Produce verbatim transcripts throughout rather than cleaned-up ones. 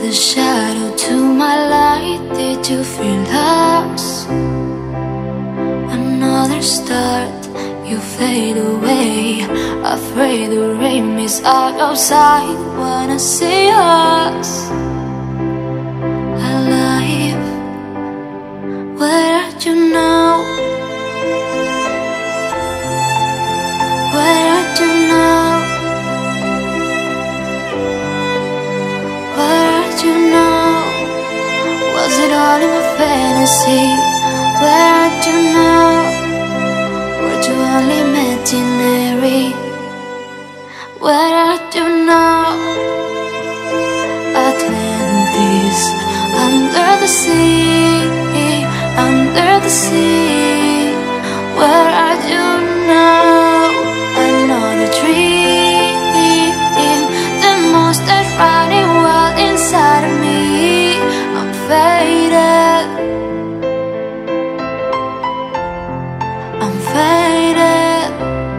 the shadow to my light. Did you feel lost? Another start, you fade away. Afraid the rain is out of sight. When I see us alive, where are you now? Where are you now? Where are you now? Was it all in my fantasy? Where are you now? Were you only imaginary? Where are you now? Atlantis, under the sea, under the sea. Where are you now? Another dream, the monster running wild inside of me. I'm faded, I'm faded,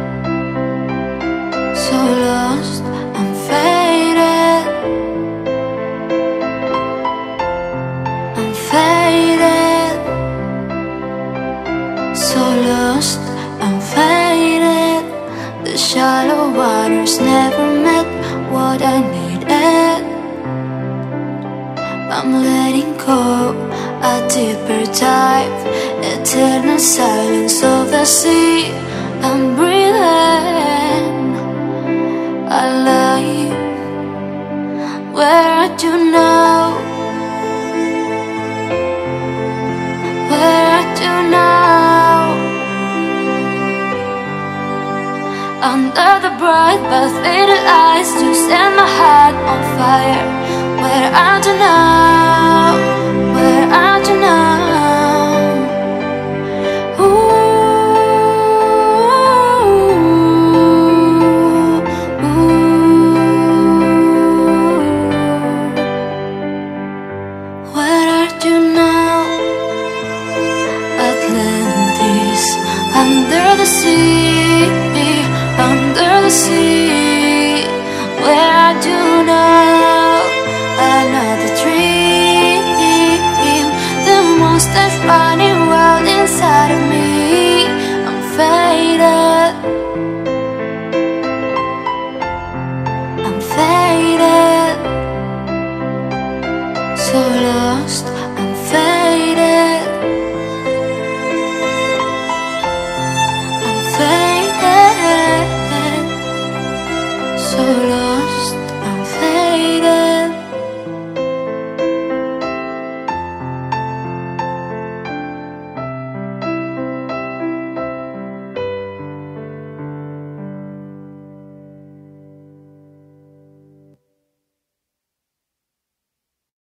so lost. I'm faded, I'm faded, so lost. I'm faded. The shallow waters never met what I needed. I'm letting go, a deeper dive, eternal silence of the sea. I'm breathing alive. Where are you now? Where are you now? Under the bright but faded lights, you set my heart on fire. Where are you now? Where are you now? Ooh, ooh. Where are you now? Atlantis, under the sea, under the sea. Where are you now? Another dream, the monster's running wild inside of me. I'm faded, I'm faded, so lost. I'm